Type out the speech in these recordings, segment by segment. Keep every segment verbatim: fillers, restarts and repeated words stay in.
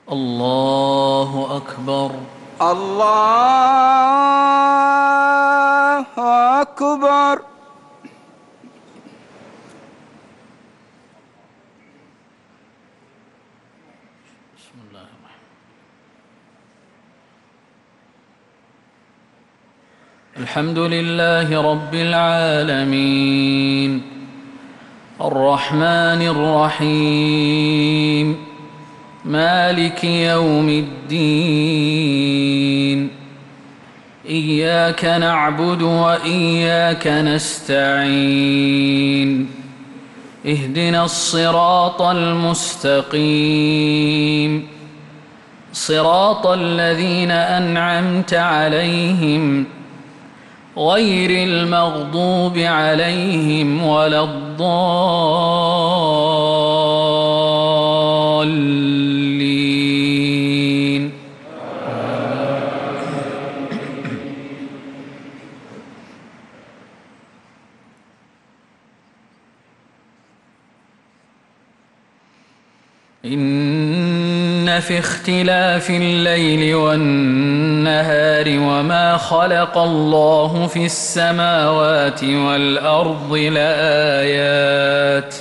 الله أكبر. الله أكبر. بسم الله الرحمن الرحيم. الحمد لله رب العالمين الرحمن الرحيم مالك يوم الدين إياك نعبد وإياك نستعين اهدنا الصراط المستقيم صراط الذين أنعمت عليهم غير المغضوب عليهم ولا الضالين. إن في اختلاف الليل والنهار وما خلق الله في السماوات والأرض لآيات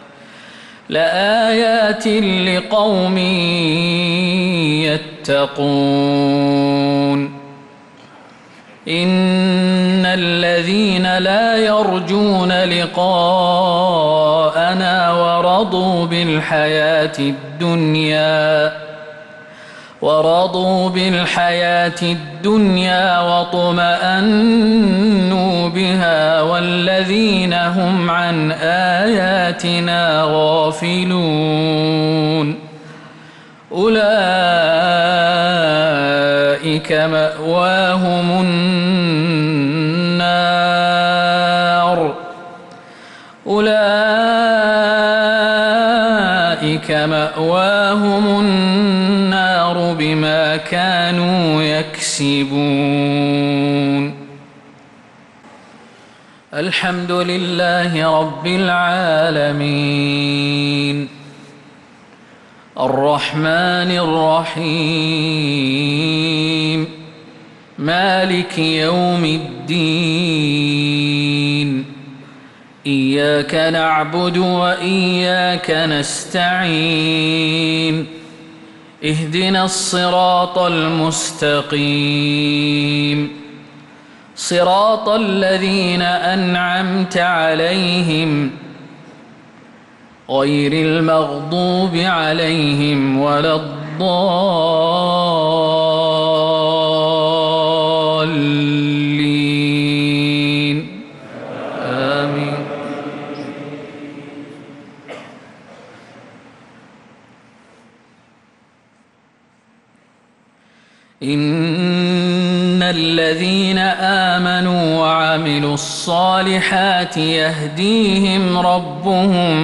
لآيات لقوم يتقون. إن الذين لا يرجون لقاءنا ورضوا بالحياة الدنيا ورضوا بالحياة الدنيا واطمأنوا بها والذين هم عن آياتنا غافلون أولئك مأواهم النار أولئك مأواهم النار بما كانوا يكسبون. الحمد لله رب العالمين الرحمن الرحيم مالك يوم الدين إياك نعبد وإياك نستعين اهدنا الصراط المستقيم صراط الذين أنعمت عليهم غير المغضوب عليهم ولا الضالين آمين. إن الذين آمنوا وعملوا الصالحات يهديهم ربهم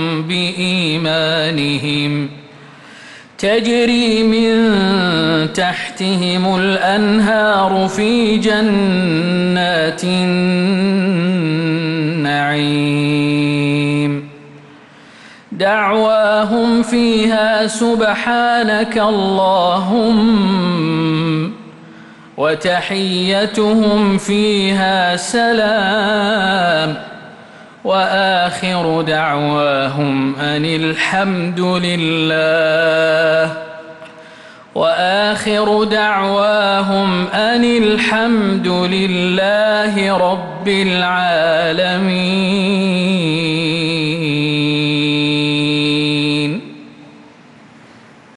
بإيمانهم تجري من تحتهم الأنهار في جنات النعيم دعواهم فيها سبحانك اللهم وتحيتهم فيها سلام وآخر دعواهم أن الحمد لله وآخر دعواهم أن الحمد لله رب العالمين.